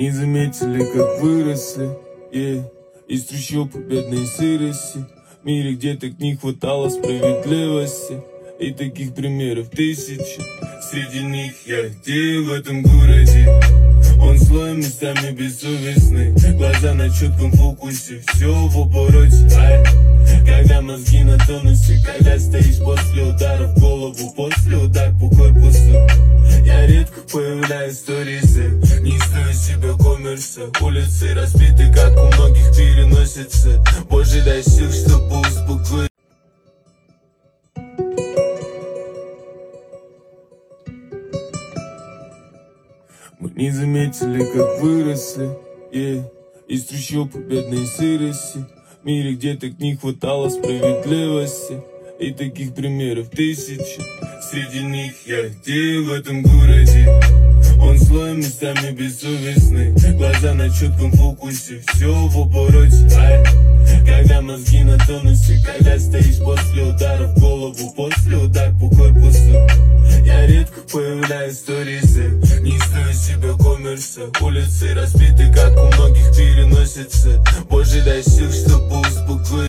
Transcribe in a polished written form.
Не заметили, как выросли, из трущоб бедной сырости. В мире, где так не хватало справедливости. И таких примеров тысячи. Среди них я один в этом городе. Он злой, местами бессовестный. Глаза на четком фокусе, все в обороте. Когда мозги на тонусе, когда стоишь после удара в голову, после удара по корпусу. Я редко появляюсь в сторисах, не стою себя коммерса. Улицы разбиты, как у многих переносятся. Боже, дай сил, чтобы успокоить. Мы не заметили, как выросли, из трущоб бедной сырости. В мире, где так не хватало справедливости. И таких примеров тысячи. Среди них я один в этом городе. Он злой, местами бессовестный. Глаза на четком фокусе, все в обороте. Когда мозги на тонусе, когда стоишь после удара в голову, после удара по корпусу. Я редко появляюсь в сторисах, не стою себя коммерса. Улицы разбиты, как у многих переносятся. Боже, дай сил, чтобы успокоить.